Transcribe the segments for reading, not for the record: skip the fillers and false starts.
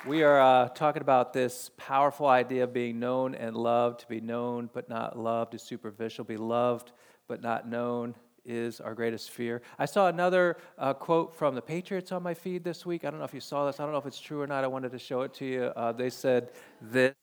We are talking about this powerful idea of being known and loved. To be known but not loved is superficial. Be loved but not known is our greatest fear. I saw another quote from the Patriots on my feed this week. I don't know if you saw this. I don't know if it's true or not. I wanted to show it to you. They said this: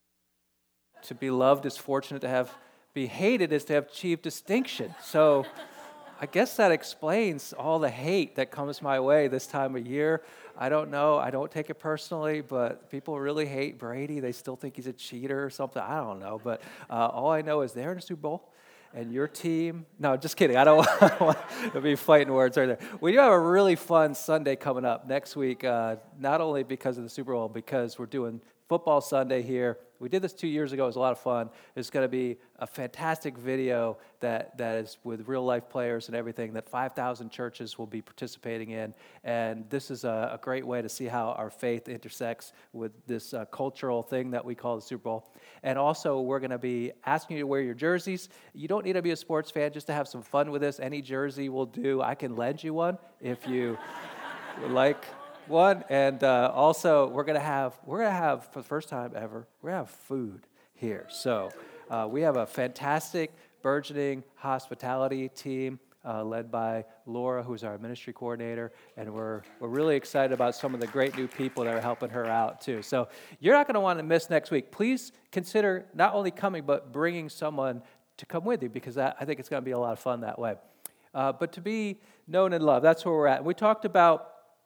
to be loved is fortunate, be hated is to have achieved distinction. So I guess that explains all the hate that comes my way this time of year. I don't know. I don't take it personally, but people really hate Brady. They still think he's a cheater or something. I don't know. But all I know is they're in a Super Bowl, and your team. No, just kidding. I don't want to be fighting words right there. We do have a really fun Sunday coming up next week, not only because of the Super Bowl, because we're doing Football Sunday here. We did this 2 years ago. It was a lot of fun. It's going to be a fantastic video that is with real-life players and everything that 5,000 churches will be participating in. And this is a great way to see how our faith intersects with this cultural thing that we call the Super Bowl. And also, we're going to be asking you to wear your jerseys. You don't need to be a sports fan just to have some fun with this. Any jersey will do. I can lend you one if you would like one. And also, we're gonna have for the first time ever, we're gonna have food here. So we have a fantastic burgeoning hospitality team led by Laura, who's our ministry coordinator, and we're really excited about some of the great new people that are helping her out too. So you're not going to want to miss next week. Please consider not only coming but bringing someone to come with you, because I think it's going to be a lot of fun that way. But to be known and loved, that's where we're at. We talked about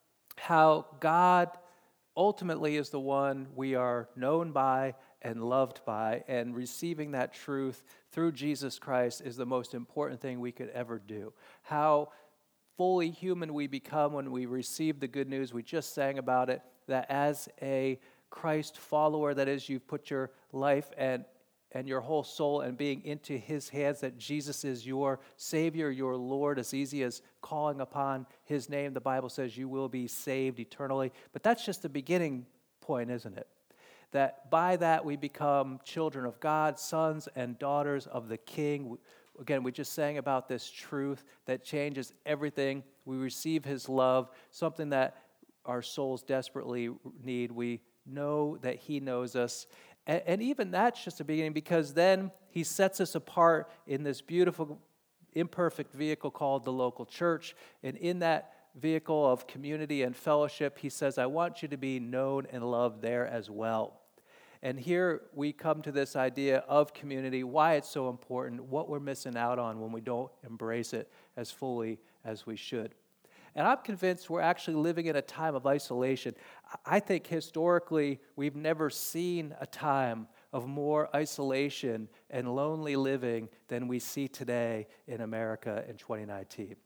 how God ultimately is the one we are known by and loved by, and receiving that truth through Jesus Christ is the most important thing we could ever do. How fully human we become when we receive the good news. We just sang about it, that as a Christ follower, that is, you've put your life and your whole soul and being into his hands, that Jesus is your Savior, your Lord. As easy as calling upon his name, the Bible says you will be saved eternally. But that's just the beginning point, isn't it? That by that we become children of God, sons and daughters of the King. Again, we just sang about this truth that changes everything. We receive his love, something that our souls desperately need. We know that he knows us. And even that's just a beginning, because then he sets us apart in this beautiful, imperfect vehicle called the local church. And in that vehicle of community and fellowship, he says, I want you to be known and loved there as well. And here we come to this idea of community, why it's so important, what we're missing out on when we don't embrace it as fully as we should. And I'm convinced we're actually living in a time of isolation. I think historically we've never seen a time of more isolation and lonely living than we see today in America in 2019.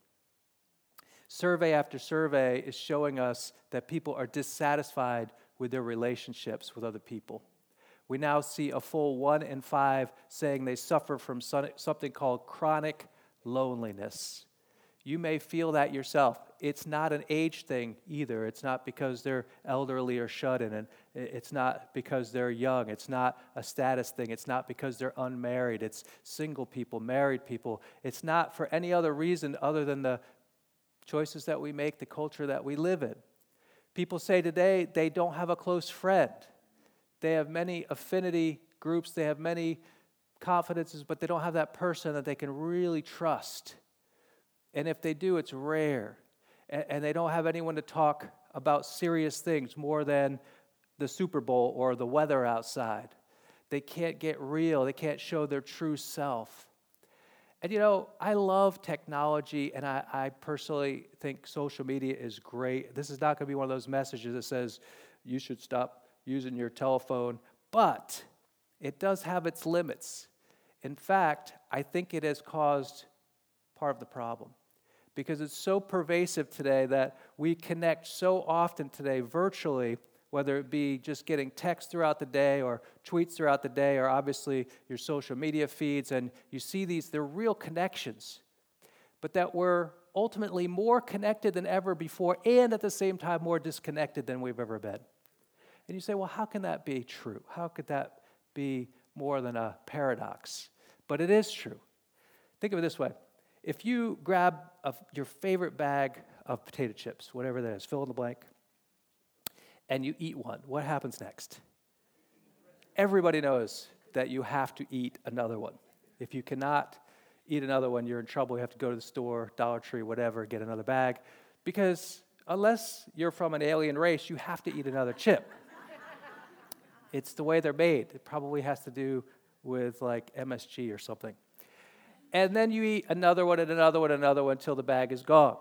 Survey after survey is showing us that people are dissatisfied with their relationships with other people. We now see a full 1 in 5 saying they suffer from something called chronic loneliness. You may feel that yourself. It's not an age thing either. It's not because they're elderly or shut in, and it's not because they're young. It's not a status thing. It's not because they're unmarried. It's single people, married people. It's not for any other reason other than the choices that we make, the culture that we live in. People say today they don't have a close friend. They have many affinity groups. They have many confidences, but they don't have that person that they can really trust. And if they do, it's rare. And they don't have anyone to talk about serious things more than the Super Bowl or the weather outside. They can't get real. They can't show their true self. And I love technology, and I personally think social media is great. This is not going to be one of those messages that says you should stop using your telephone, but it does have its limits. In fact, I think it has caused part of the problem, because it's so pervasive today that we connect so often today virtually, whether it be just getting texts throughout the day or tweets throughout the day, or obviously your social media feeds, and you see they're real connections, but that we're ultimately more connected than ever before, and at the same time more disconnected than we've ever been. And you say, well, how can that be true? How could that be more than a paradox? But it is true. Think of it this way. If you grab your favorite bag of potato chips, whatever that is, fill in the blank, and you eat one, what happens next? Everybody knows that you have to eat another one. If you cannot eat another one, you're in trouble. You have to go to the store, Dollar Tree, whatever, get another bag. Because unless you're from an alien race, you have to eat another chip. It's the way they're made. It probably has to do with like MSG or something. And then you eat another one and another one and another one until the bag is gone.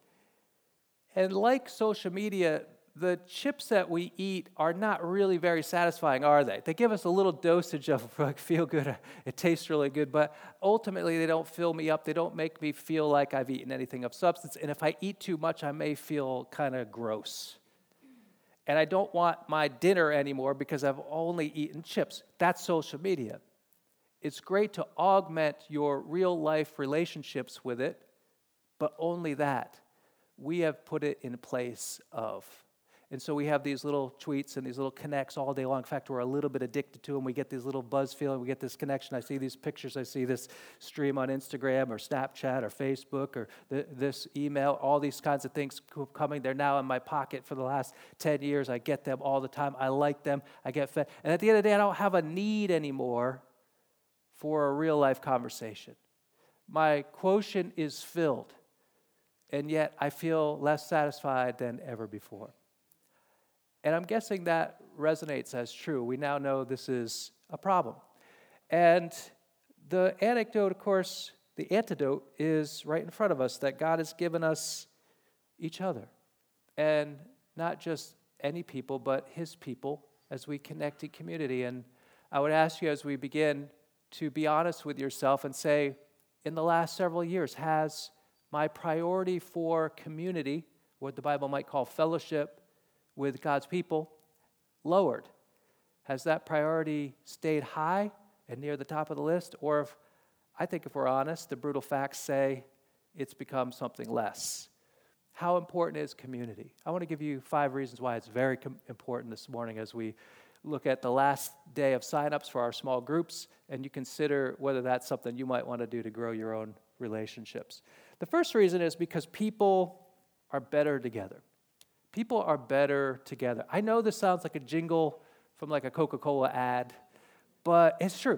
And like social media, the chips that we eat are not really very satisfying, are they? They give us a little dosage of like, feel good. It tastes really good, but ultimately they don't fill me up. They don't make me feel like I've eaten anything of substance. And if I eat too much, I may feel kind of gross. And I don't want my dinner anymore because I've only eaten chips. That's social media. It's great to augment your real life relationships with it, but only that. We have put it in place of. And so we have these little tweets and these little connects all day long. In fact, we're a little bit addicted to them. We get these little buzz feeling. We get this connection. I see these pictures. I see this stream on Instagram or Snapchat or Facebook or this email, all these kinds of things coming. They're now in my pocket for the last 10 years. I get them all the time. I like them. I get fed. And at the end of the day, I don't have a need anymore for a real life conversation. My quotient is filled. And yet I feel less satisfied than ever before. And I'm guessing that resonates as true. We now know this is a problem. And the anecdote, of course, the antidote is right in front of us, that God has given us each other. And not just any people, but his people as we connect in community. And I would ask you as we begin to be honest with yourself and say, in the last several years, has my priority for community, what the Bible might call fellowship with God's people, lowered? Has that priority stayed high and near the top of the list? Or if we're honest, the brutal facts say it's become something less. How important is community? I want to give you 5 reasons why it's very important this morning as we look at the last day of signups for our small groups, and you consider whether that's something you might want to do to grow your own relationships. The first reason is because people are better together. People are better together. I know this sounds like a jingle from like a Coca-Cola ad, but it's true.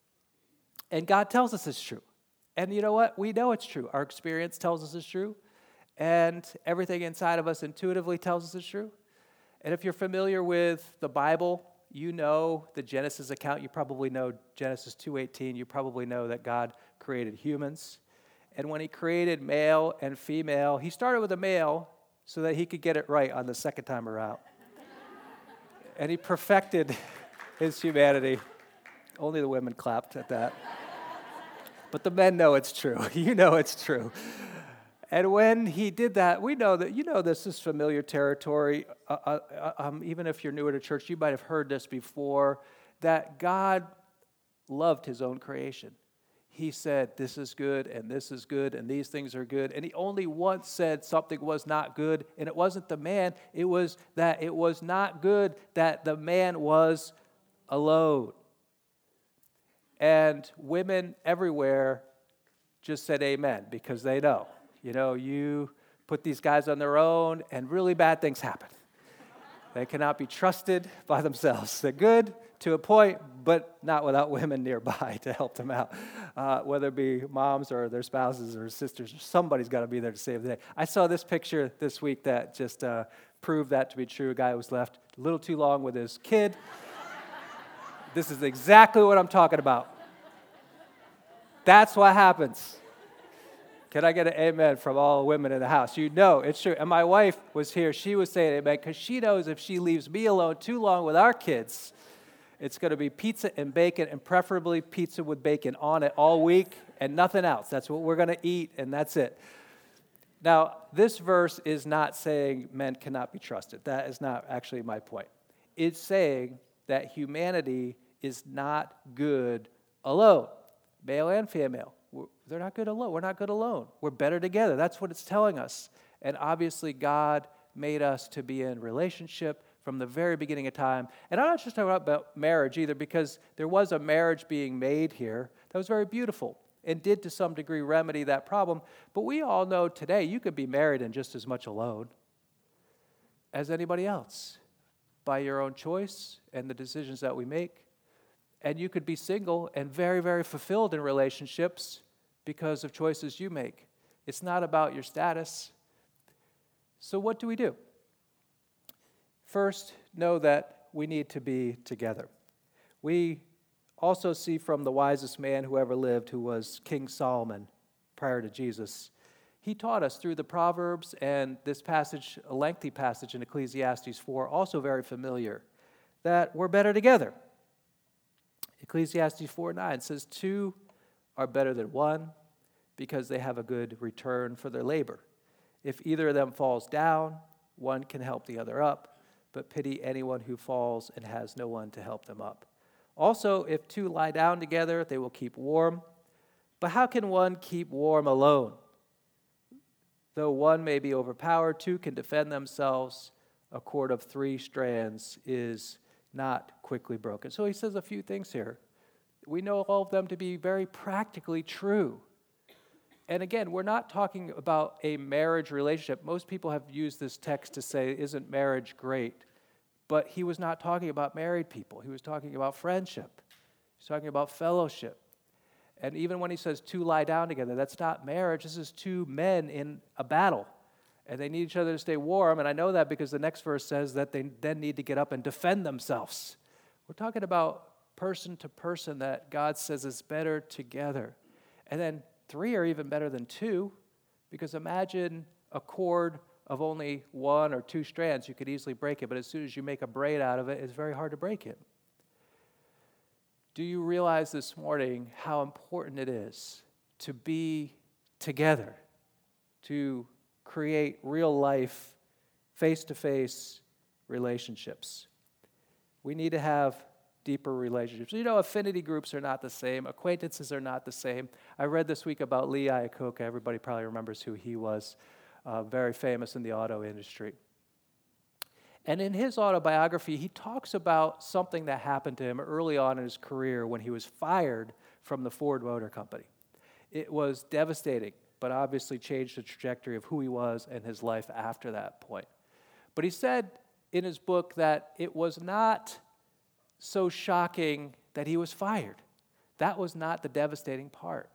And God tells us it's true. And you know what? We know it's true. Our experience tells us it's true. And everything inside of us intuitively tells us it's true. And if you're familiar with the Bible, you know the Genesis account. You probably know Genesis 2:18. You probably know that God created humans. And when he created male and female, he started with a male so that he could get it right on the second time around. And he perfected his humanity. Only the women clapped at that. But the men know it's true. You know it's true. And when he did that, we know that, this is familiar territory. Even if you're newer to church, you might have heard this before, that God loved his own creation. He said, this is good, and this is good, and these things are good. And he only once said something was not good, and it wasn't the man. It was that it was not good that the man was alone. And women everywhere just said amen, because they know. You put these guys on their own, and really bad things happen. They cannot be trusted by themselves. They're good to a point, but not without women nearby to help them out. Whether it be moms or their spouses or sisters, somebody's got to be there to save the day. I saw this picture this week that just proved that to be true. A guy was left a little too long with his kid. This is exactly what I'm talking about. That's what happens. Can I get an amen from all women in the house? You know it's true. And my wife was here. She was saying amen because she knows if she leaves me alone too long with our kids, it's going to be pizza and bacon, and preferably pizza with bacon on it all week and nothing else. That's what we're going to eat, and that's it. Now, this verse is not saying men cannot be trusted. That is not actually my point. It's saying that humanity is not good alone, male and female. They're not good alone. We're not good alone. We're better together. That's what it's telling us. And obviously, God made us to be in relationship from the very beginning of time. And I'm not just talking about marriage either, because there was a marriage being made here that was very beautiful and did to some degree remedy that problem. But we all know today you could be married and just as much alone as anybody else. by your own choice and the decisions that we make. And you could be single and very, very fulfilled in relationships because of choices you make. It's not about your status. So what do we do? First, know that we need to be together. We also see from the wisest man who ever lived, who was King Solomon prior to Jesus. He taught us through the Proverbs and this passage, a lengthy passage in Ecclesiastes 4, also very familiar, that we're better together. Ecclesiastes 4:9 says, "Two are better than one because they have a good return for their labor. If either of them falls down, one can help the other up, but pity anyone who falls and has no one to help them up. Also, if two lie down together, they will keep warm. But how can one keep warm alone? Though one may be overpowered, two can defend themselves. A cord of 3 strands is not quickly broken." So he says a few things here. We know all of them to be very practically true. And again, we're not talking about a marriage relationship. Most people have used this text to say, isn't marriage great? But he was not talking about married people. He was talking about friendship. He's talking about fellowship. And even when he says two lie down together, that's not marriage. This is two men in a battle. And they need each other to stay warm. And I know that because the next verse says that they then need to get up and defend themselves. We're talking about person to person that God says is better together. And then 3 are even better than 2, because imagine a cord of only 1 or 2 strands. You could easily break it, but as soon as you make a braid out of it, it's very hard to break it. Do you realize this morning how important it is to be together, to create real life, face-to-face relationships? We need to have deeper relationships. You know, affinity groups are not the same. Acquaintances are not the same. I read this week about Lee Iacocca. Everybody probably remembers who he was. Very famous in the auto industry. And in his autobiography, he talks about something that happened to him early on in his career when he was fired from the Ford Motor Company. It was devastating, but obviously changed the trajectory of who he was and his life after that point. But he said in his book that it was not so shocking that he was fired. That was not the devastating part.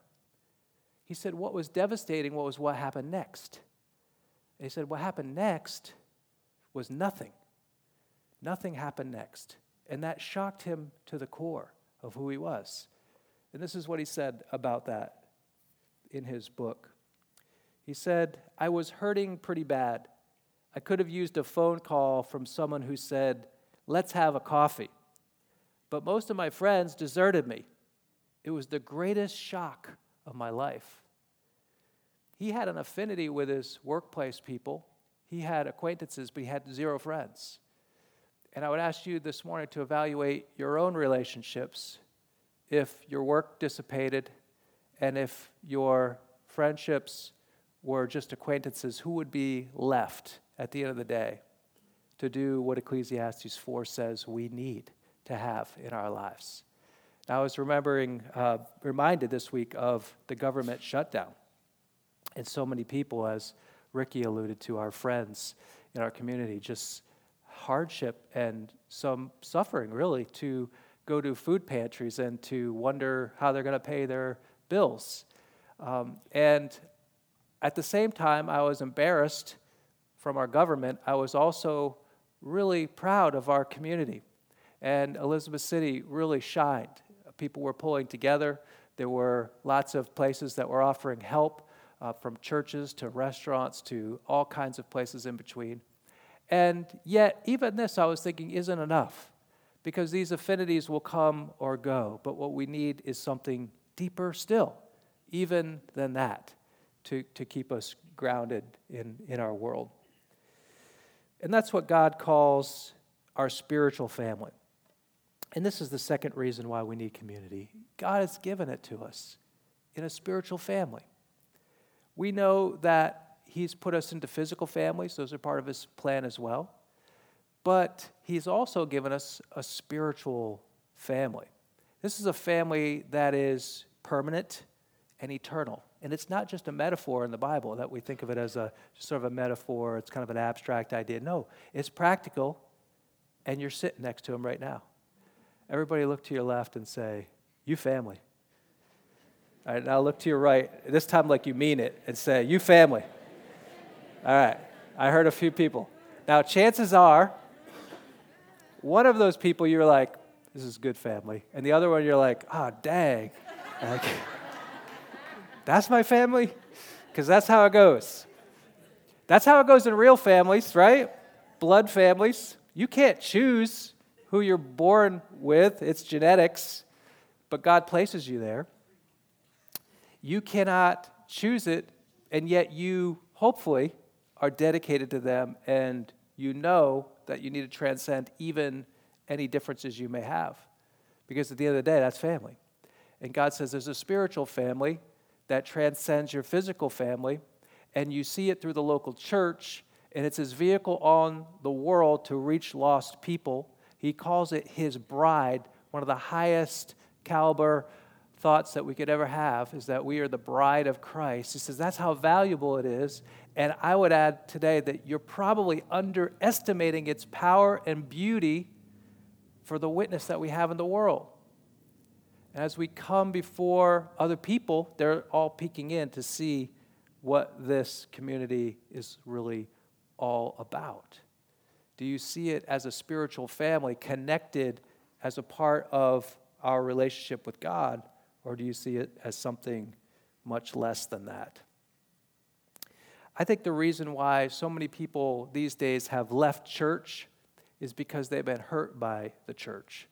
He said what was devastating was what happened next. And he said what happened next was nothing. Nothing happened next. And that shocked him to the core of who he was. And this is what he said about that in his book. He said, "I was hurting pretty bad. I could have used a phone call from someone who said, 'Let's have a coffee.' But most of my friends deserted me. It was the greatest shock of my life." He had an affinity with his workplace people. He had acquaintances, but he had 0 friends. And I would ask you this morning to evaluate your own relationships. If your work dissipated and if your friendships were just acquaintances, who would be left at the end of the day to do what Ecclesiastes 4 says we need to have in our lives? Now, I was reminded this week of the government shutdown. And so many people, as Ricky alluded to, our friends in our community, just hardship and some suffering, really, to go to food pantries and to wonder how they're going to pay their bills. And at the same time, I was embarrassed from our government. I was also really proud of our community. And Elizabeth City really shined. People were pulling together. There were lots of places that were offering help, from churches to restaurants to all kinds of places in between. And yet, even this, I was thinking, isn't enough, because these affinities will come or go. But what we need is something deeper still, even than that, to keep us grounded in our world. And that's what God calls our spiritual family. And this is the second reason why we need community. God has given it to us in a spiritual family. We know that He's put us into physical families. Those are part of His plan as well. But He's also given us a spiritual family. This is a family that is permanent and eternal. And it's not just a metaphor in the Bible that we think of it as a sort of a metaphor. It's kind of an abstract idea. No, it's practical and you're sitting next to them right now. Everybody look to your left and say, you family. All right, now look to your right, this time like you mean it, and say, you family. All right, I heard a few people. Now, chances are, one of those people you're like, this is good family. And the other one you're like, oh, dang. Like, that's my family? Because that's how it goes. That's how it goes in real families, right? Blood families. You can't choose who you're born with. It's genetics. But God places you there. You cannot choose it, and yet you, hopefully, are dedicated to them, and you know that you need to transcend even any differences you may have. Because at the end of the day, that's family. And God says there's a spiritual family that transcends your physical family, and you see it through the local church, and it's his vehicle on the world to reach lost people. He calls it his bride. One of the highest caliber thoughts that we could ever have is that we are the bride of Christ. He says that's how valuable it is. And I would add today that you're probably underestimating its power and beauty for the witness that we have in the world. And as we come before other people, they're all peeking in to see what this community is really all about. Do you see it as a spiritual family connected as a part of our relationship with God, or do you see it as something much less than that? I think the reason why so many people these days have left church is because they've been hurt by the church.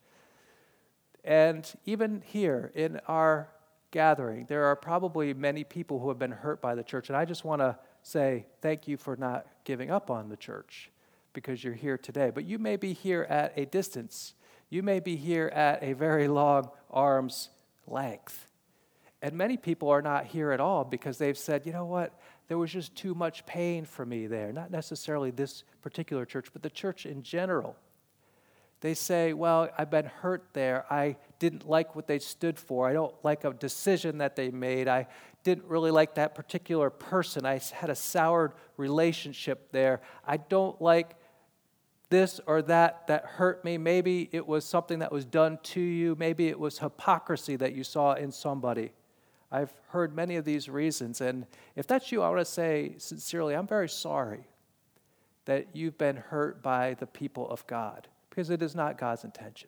And even here in our gathering, there are probably many people who have been hurt by the church. And I just want to say thank you for not giving up on the church because you're here today. But you may be here at a distance. You may be here at a very long arm's length. And many people are not here at all because they've said, you know what, there was just too much pain for me there. Not necessarily this particular church, but the church in general. They say, well, I've been hurt there. I didn't like what they stood for. I don't like a decision that they made. I didn't really like that particular person. I had a soured relationship there. I don't like this or that hurt me. Maybe it was something that was done to you. Maybe it was hypocrisy that you saw in somebody. I've heard many of these reasons. And if that's you, I want to say sincerely, I'm very sorry that you've been hurt by the people of God, because it is not God's intention.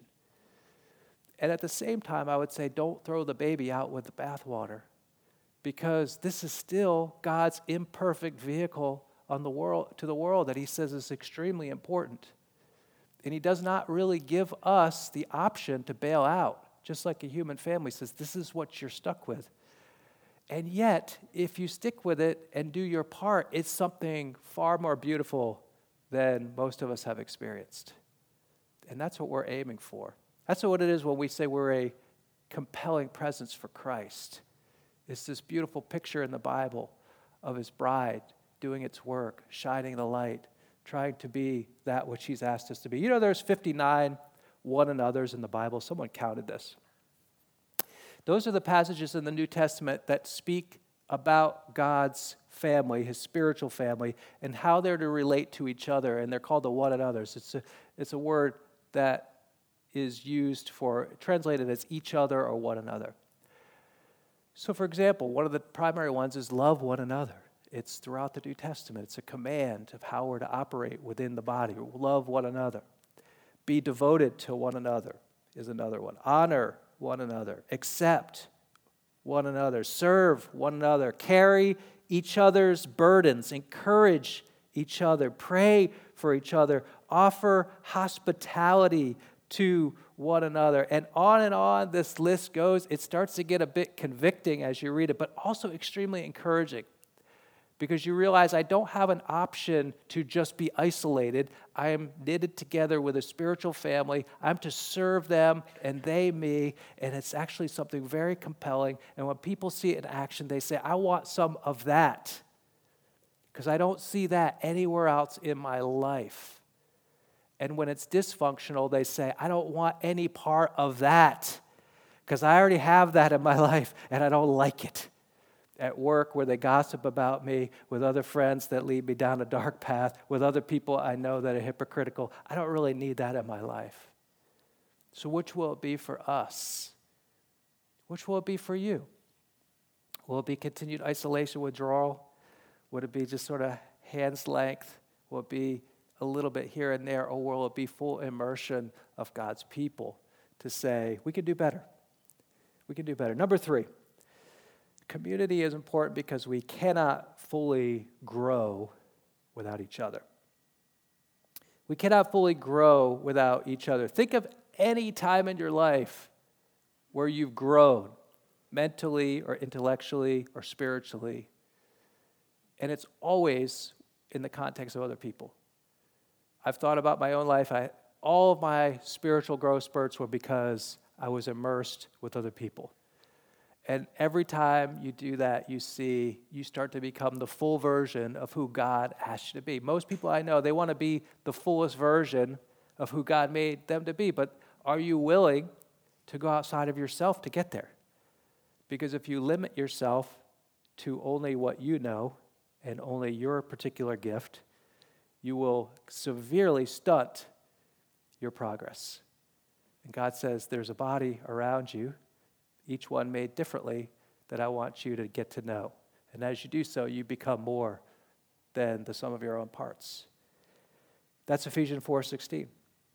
And at the same time, I would say don't throw the baby out with the bathwater, because this is still God's imperfect vehicle on the world to the world that he says is extremely important. And he does not really give us the option to bail out, just like a human family says, this is what you're stuck with. And yet, if you stick with it and do your part, it's something far more beautiful than most of us have experienced. And that's what we're aiming for. That's what it is when we say we're a compelling presence for Christ. It's this beautiful picture in the Bible of his bride doing its work, shining the light, trying to be that which he's asked us to be. You know, there's 59 one another's in the Bible. Someone counted this. Those are the passages in the New Testament that speak about God's family, his spiritual family, and how they're to relate to each other, and they're called the one another's. It's a word that is used for, translated as each other or one another. So, for example, one of the primary ones is love one another. It's throughout the New Testament. It's a command of how we're to operate within the body. Love one another. Be devoted to one another is another one. Honor one another. Accept one another. Serve one another. Carry each other's burdens. Encourage each other. Pray for each other. Offer hospitality to one another. And on this list goes. It starts to get a bit convicting as you read it, but also extremely encouraging. Because you realize I don't have an option to just be isolated. I am knitted together with a spiritual family. I'm to serve them and they me. And it's actually something very compelling. And when people see it in action, they say, I want some of that. Because I don't see that anywhere else in my life. And when it's dysfunctional, they say, I don't want any part of that. Because I already have that in my life and I don't like it. at work where they gossip about me, with other friends that lead me down a dark path, with other people I know that are hypocritical. I don't really need that in my life. So which will it be for us? Which will it be for you? Will it be continued isolation, withdrawal? Would it be just sort of hand's length? Will it be a little bit here and there? Or will it be full immersion of God's people to say, we can do better? We can do better. Number 3, community is important because we cannot fully grow without each other. We cannot fully grow without each other. Think of any time in your life where you've grown mentally or intellectually or spiritually, and it's always in the context of other people. I've thought about my own life. All of my spiritual growth spurts were because I was immersed with other people. And every time you do that, you start to become the full version of who God asked you to be. Most people I know, they want to be the fullest version of who God made them to be. But are you willing to go outside of yourself to get there? Because if you limit yourself to only what you know and only your particular gift, you will severely stunt your progress. And God says there's a body around you, each one made differently, that I want you to get to know. And as you do so, you become more than the sum of your own parts. That's Ephesians 4:16. It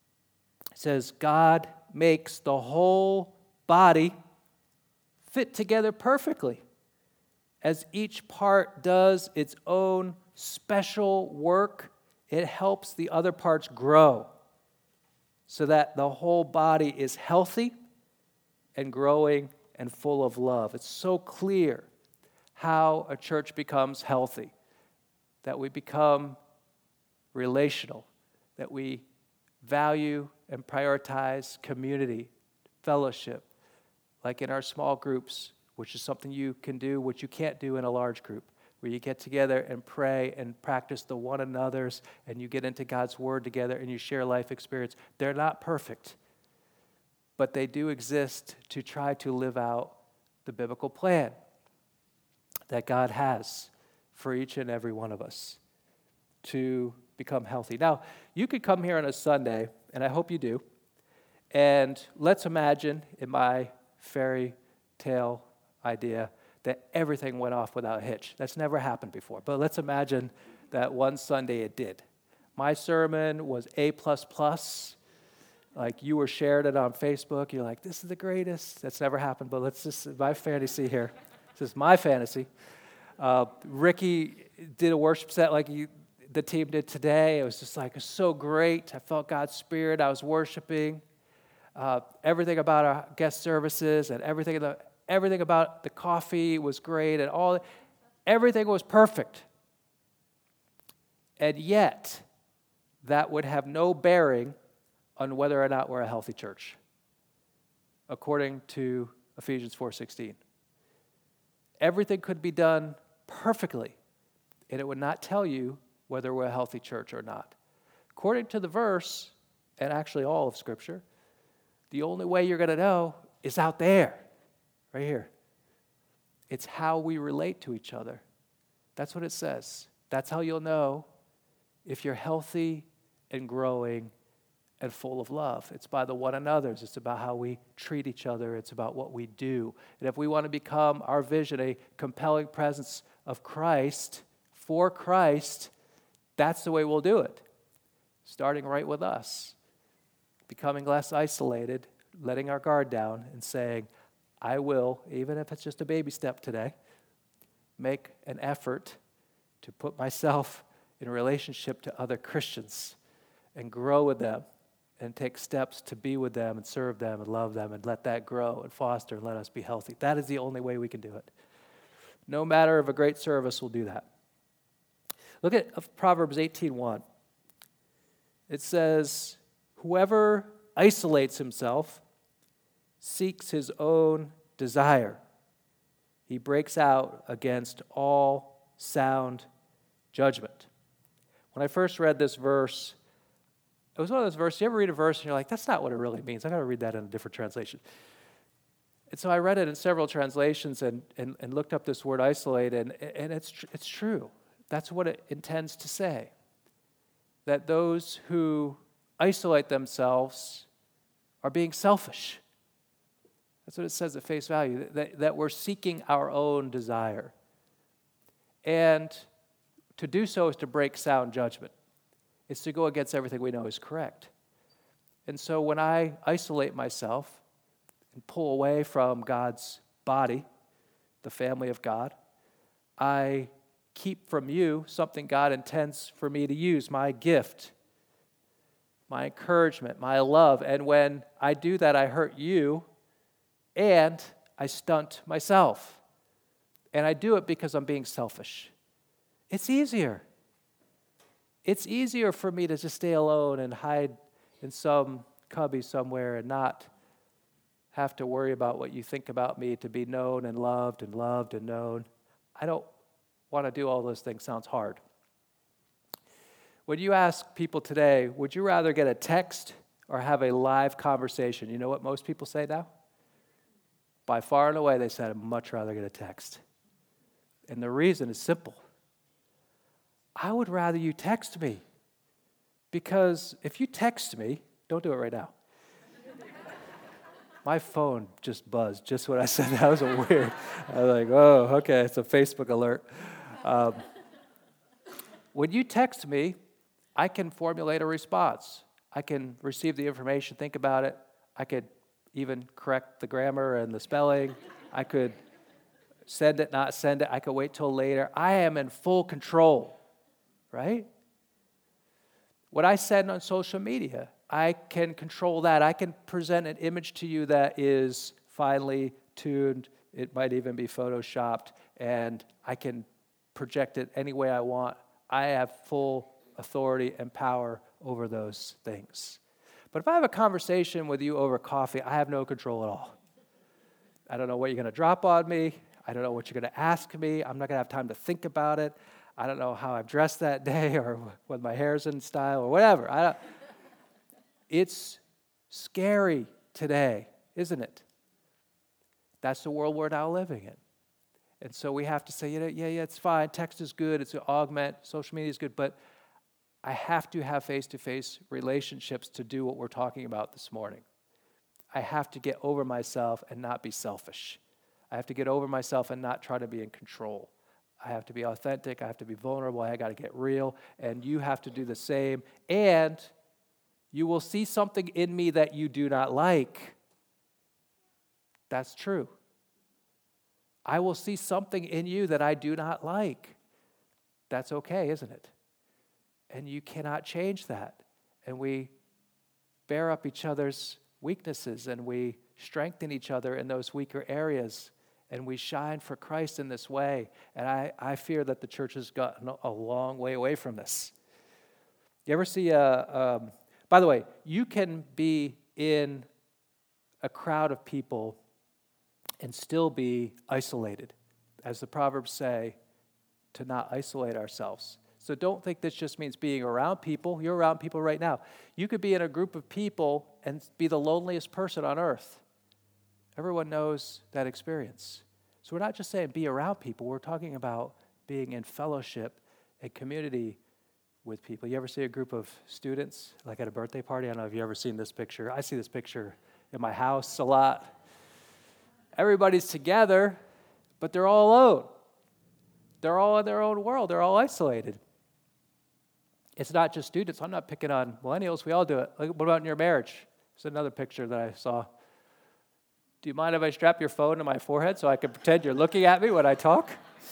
says, God makes the whole body fit together perfectly, as each part does its own special work. It helps the other parts grow so that the whole body is healthy and growing and full of love. It's so clear how a church becomes healthy, that we become relational, that we value and prioritize community, fellowship, like in our small groups, which is something you can do, which you can't do in a large group, where you get together and pray and practice the one another's, and you get into God's Word together and you share life experience. They're not perfect, but they do exist to try to live out the biblical plan that God has for each and every one of us to become healthy. Now, you could come here on a Sunday, and I hope you do, and let's imagine in my fairy tale idea that everything went off without a hitch. That's never happened before, but let's imagine that one Sunday it did. My sermon was A++. Like you were shared it on Facebook. You're like, this is the greatest. That's never happened, but let's just, my fantasy here. This is my fantasy. Ricky did a worship set like the team did today. It was just like, it was so great. I felt God's Spirit. I was worshiping. Everything about our guest services and everything about the coffee was great, and everything was perfect. And yet, that would have no bearing on whether or not we're a healthy church, according to Ephesians 4:16. Everything could be done perfectly, and it would not tell you whether we're a healthy church or not. According to the verse, and actually all of Scripture, the only way you're going to know is out there, right here. It's how we relate to each other. That's what it says. That's how you'll know if you're healthy and growing and full of love. It's by the one another's. It's about how we treat each other. It's about what we do. And if we want to become, our vision, a compelling presence of Christ, for Christ, that's the way we'll do it. Starting right with us. Becoming less isolated, letting our guard down, and saying, I will, even if it's just a baby step today, make an effort to put myself in relationship to other Christians and grow with them and take steps to be with them and serve them and love them and let that grow and foster and let us be healthy. That is the only way we can do it. No matter of a great service will do that. Look at Proverbs 18:1. It says, whoever isolates himself seeks his own desire. He breaks out against all sound judgment. When I first read this verse, it was one of those verses, you ever read a verse and you're like, that's not what it really means. I got to read that in a different translation. And so I read it in several translations and looked up this word isolate, and it's true. That's what it intends to say. That those who isolate themselves are being selfish. That's what it says at face value, that we're seeking our own desire. And to do so is to break sound judgment. It's to go against everything we know is correct. And so when I isolate myself and pull away from God's body, the family of God, I keep from you something God intends for me to use, my gift, my encouragement, my love. And when I do that, I hurt you and I stunt myself. And I do it because I'm being selfish. It's easier. It's easier for me to just stay alone and hide in some cubby somewhere and not have to worry about what you think about me, to be known and loved and known. I don't want to do all those things. Sounds hard. When you ask people today, would you rather get a text or have a live conversation? You know what most people say now? By far and away, they said, I'd much rather get a text. And the reason is simple. I would rather you text me. Because if you text me, don't do it right now. My phone just buzzed just when I said that. Was weird. I was like, oh, okay, it's a Facebook alert. When you text me, I can formulate a response. I can receive the information, think about it. I could even correct the grammar and the spelling. I could send it, not send it. I could wait till later. I am in full control, right? What I send on social media, I can control that. I can present an image to you that is finely tuned. It might even be photoshopped, and I can project it any way I want. I have full authority and power over those things. But if I have a conversation with you over coffee, I have no control at all. I don't know what you're going to drop on me. I don't know what you're going to ask me. I'm not going to have time to think about it. I don't know how I've dressed that day or whether my hair's in style or whatever. It's scary today, isn't it? That's the world we're now living in. And so we have to say, yeah, it's fine. Text is good. It's an augment. Social media is good. But I have to have face-to-face relationships to do what we're talking about this morning. I have to get over myself and not be selfish. I have to get over myself and not try to be in control. I have to be authentic. I have to be vulnerable. I got to get real. And you have to do the same. And you will see something in me that you do not like. That's true. I will see something in you that I do not like. That's okay, isn't it? And you cannot change that. And we bear up each other's weaknesses and we strengthen each other in those weaker areas. And we shine for Christ in this way. And I fear that the church has gotten a long way away from this. You ever see by the way, you can be in a crowd of people and still be isolated. As the Proverbs say, to not isolate ourselves. So don't think this just means being around people. You're around people right now. You could be in a group of people and be the loneliest person on earth. Everyone knows that experience. So we're not just saying be around people. We're talking about being in fellowship and community with people. You ever see a group of students, like at a birthday party? I don't know if you've ever seen this picture. I see this picture in my house a lot. Everybody's together, but they're all alone. They're all in their own world. They're all isolated. It's not just students. I'm not picking on millennials. We all do it. What about in your marriage? There's another picture that I saw. Do you mind if I strap your phone to my forehead so I can pretend you're looking at me when I talk?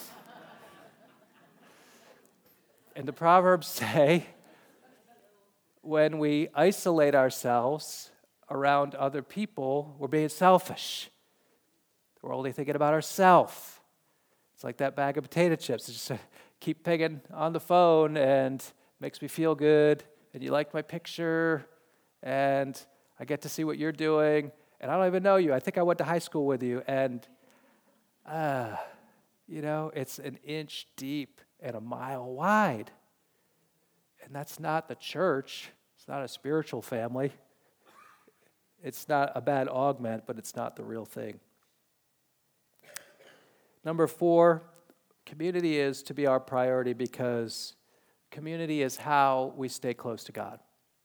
And the Proverbs say, when we isolate ourselves around other people, we're being selfish. We're only thinking about ourselves. It's like that bag of potato chips. It's just keep pinging on the phone and makes me feel good. And you like my picture. And I get to see what you're doing. And I don't even know you. I think I went to high school with you. And, it's an inch deep and a mile wide. And that's not the church. It's not a spiritual family. It's not a bad augment, but it's not the real thing. Number 4, community is to be our priority because community is how we stay close to God.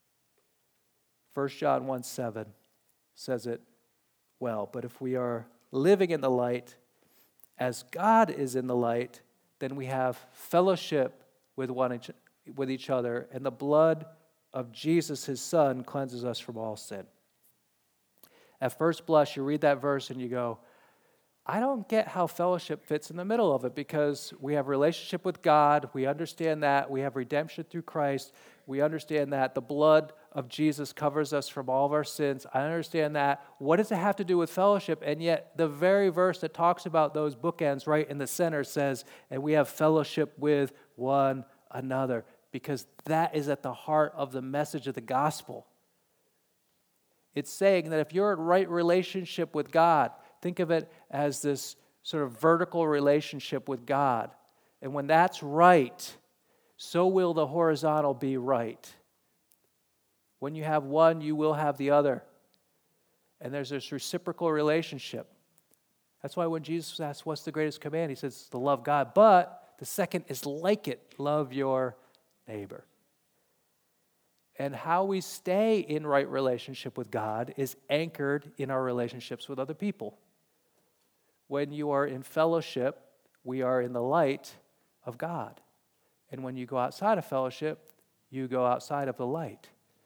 1 John 1:7 says it well, but if we are living in the light as God is in the light, then we have fellowship with each other, and the blood of Jesus, his Son, cleanses us from all sin. At first blush, you read that verse and you go, I don't get how fellowship fits in the middle of it, because we have relationship with God, we understand that, we have redemption through Christ, we understand that the blood of Jesus covers us from all of our sins. I understand that. What does it have to do with fellowship? And yet the very verse that talks about those bookends right in the center says, and we have fellowship with one another, because that is at the heart of the message of the gospel. It's saying that if you're in right relationship with God, think of it as this sort of vertical relationship with God. And when that's right, so will the horizontal be right. When you have one, you will have the other. And there's this reciprocal relationship. That's why when Jesus asks, what's the greatest command? He says, to love God. But the second is like it, love your neighbor. And how we stay in right relationship with God is anchored in our relationships with other people. When you are in fellowship, we are in the light of God. And when you go outside of fellowship, you go outside of the light.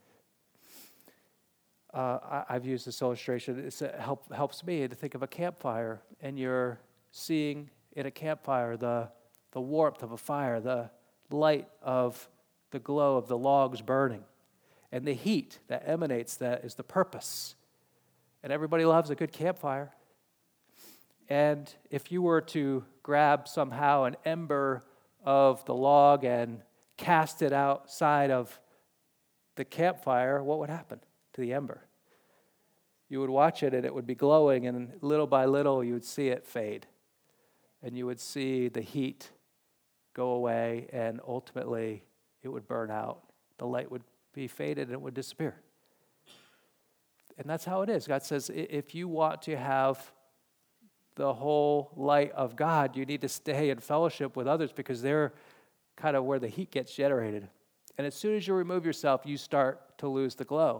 I've used this illustration. It helps me to think of a campfire, and you're seeing in a campfire the warmth of a fire, the light of the glow of the logs burning, and the heat that emanates, that is the purpose. And everybody loves a good campfire. And if you were to grab somehow an ember of the log and cast it outside of the campfire, what would happen to the ember? You would watch it and it would be glowing, and little by little you would see it fade. And you would see the heat go away, and ultimately it would burn out. The light would be faded and it would disappear. And that's how it is. God says, if you want to have the whole light of God, you need to stay in fellowship with others, because they're kind of where the heat gets generated. And as soon as you remove yourself, you start to lose the glow.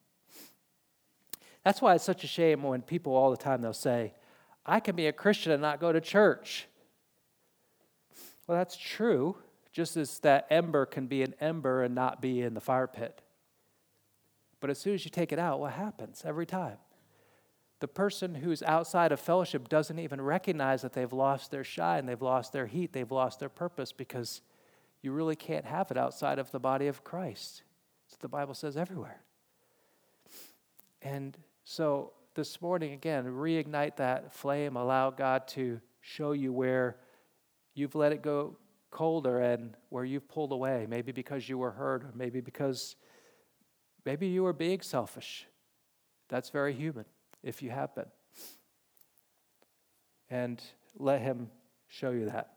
That's why it's such a shame when people all the time, they'll say, I can be a Christian and not go to church. Well, that's true, just as that ember can be an ember and not be in the fire pit. But as soon as you take it out, what happens every time? The person who's outside of fellowship doesn't even recognize that they've lost their shine, they've lost their heat, they've lost their purpose, because you really can't have it outside of the body of Christ. That's what the Bible says everywhere. And so this morning, again, reignite that flame, allow God to show you where you've let it go colder and where you've pulled away, maybe because you were hurt, or maybe because maybe you were being selfish. That's very human, if you have been. And let him show you that.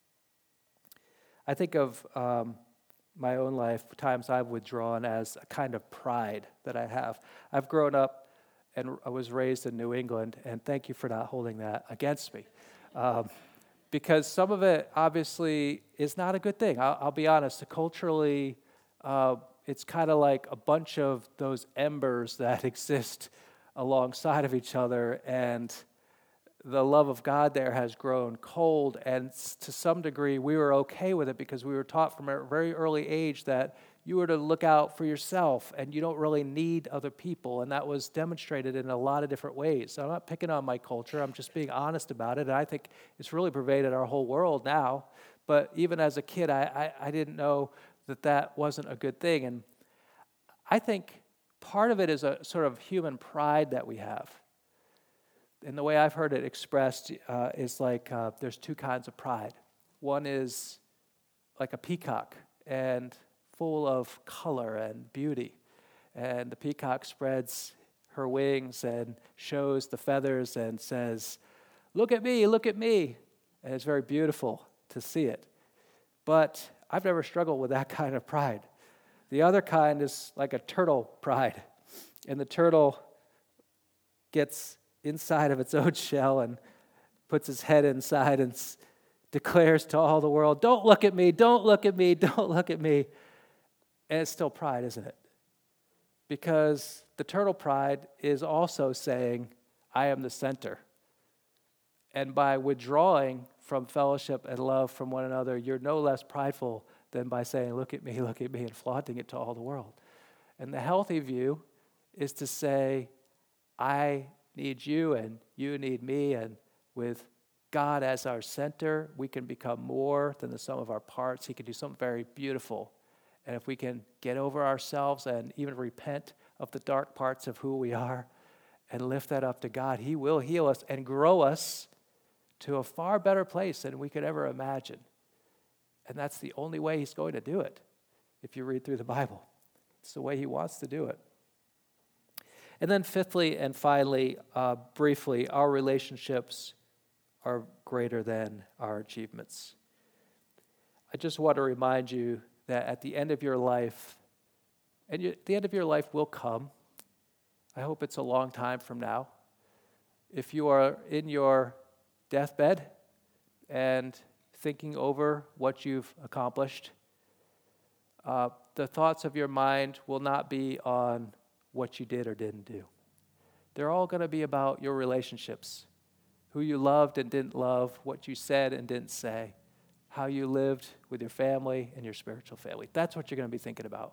I think of my own life, times I've withdrawn as a kind of pride that I have. I've grown up and I was raised in New England, and thank you for not holding that against me. Because some of it obviously is not a good thing. I'll be honest, culturally, it's kind of like a bunch of those embers that exist alongside of each other, and the love of God there has grown cold, and to some degree we were okay with it because we were taught from a very early age that you were to look out for yourself and you don't really need other people, and that was demonstrated in a lot of different ways. So I'm not picking on my culture, I'm just being honest about it, and I think it's really pervaded our whole world now. But even as a kid, I didn't know that wasn't a good thing, and I think part of it is a sort of human pride that we have. And the way I've heard it expressed is like there's two kinds of pride. One is like a peacock and full of color and beauty. And the peacock spreads her wings and shows the feathers and says, look at me, look at me. And it's very beautiful to see it. But I've never struggled with that kind of pride. The other kind is like a turtle pride. And the turtle gets inside of its own shell and puts his head inside and declares to all the world, don't look at me, don't look at me, don't look at me. And it's still pride, isn't it? Because the turtle pride is also saying, I am the center. And by withdrawing from fellowship and love from one another, you're no less prideful than by saying, look at me, and flaunting it to all the world. And the healthy view is to say, I need you and you need me, and with God as our center, we can become more than the sum of our parts. He can do something very beautiful. And if we can get over ourselves and even repent of the dark parts of who we are and lift that up to God, He will heal us and grow us to a far better place than we could ever imagine. And that's the only way He's going to do it, if you read through the Bible. It's the way He wants to do it. And then fifthly and finally, briefly, our relationships are greater than our achievements. I just want to remind you that at the end of your life, and the end of your life will come. I hope it's a long time from now. If you are in your deathbed and thinking over what you've accomplished, the thoughts of your mind will not be on what you did or didn't do. They're all going to be about your relationships, who you loved and didn't love, what you said and didn't say, how you lived with your family and your spiritual family. That's what you're going to be thinking about.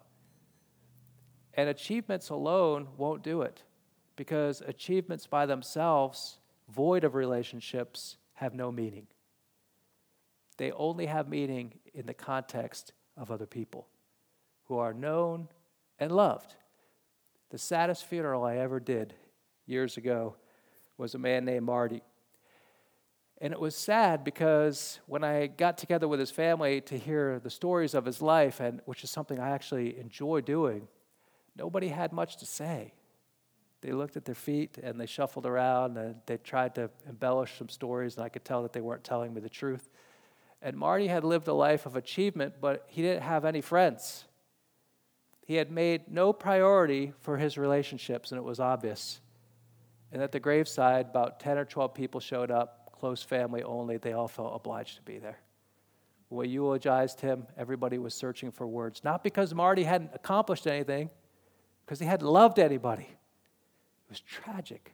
And achievements alone won't do it, because achievements by themselves, void of relationships, have no meaning. They only have meaning in the context of other people who are known and loved. The saddest funeral I ever did years ago was a man named Marty. And it was sad because when I got together with his family to hear the stories of his life, and which is something I actually enjoy doing, nobody had much to say. They looked at their feet and they shuffled around and they tried to embellish some stories, and I could tell that they weren't telling me the truth. And Marty had lived a life of achievement, but he didn't have any friends. He had made no priority for his relationships, and it was obvious. And at the graveside, about 10 or 12 people showed up, close family only. They all felt obliged to be there. When we eulogized him, everybody was searching for words, not because Marty hadn't accomplished anything, because he hadn't loved anybody. It was tragic.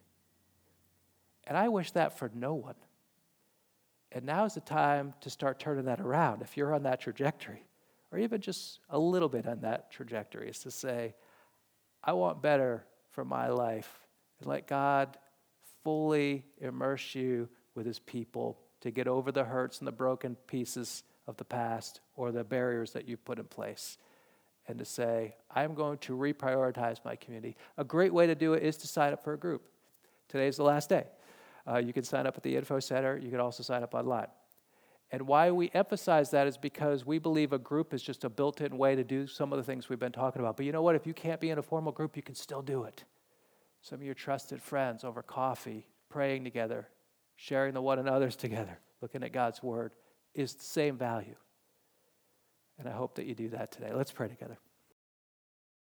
And I wish that for no one. And now's the time to start turning that around. If you're on that trajectory, or even just a little bit on that trajectory, is to say, I want better for my life, and let God fully immerse you with His people to get over the hurts and the broken pieces of the past or the barriers that you've put in place, and to say, I'm going to reprioritize my community. A great way to do it is to sign up for a group. Today's the last day. You can sign up at the info center. You can also sign up online. And why we emphasize that is because we believe a group is just a built-in way to do some of the things we've been talking about. But you know what? If you can't be in a formal group, you can still do it. Some of your trusted friends over coffee, praying together, sharing the one another's together, looking at God's Word, is the same value. And I hope that you do that today. Let's pray together.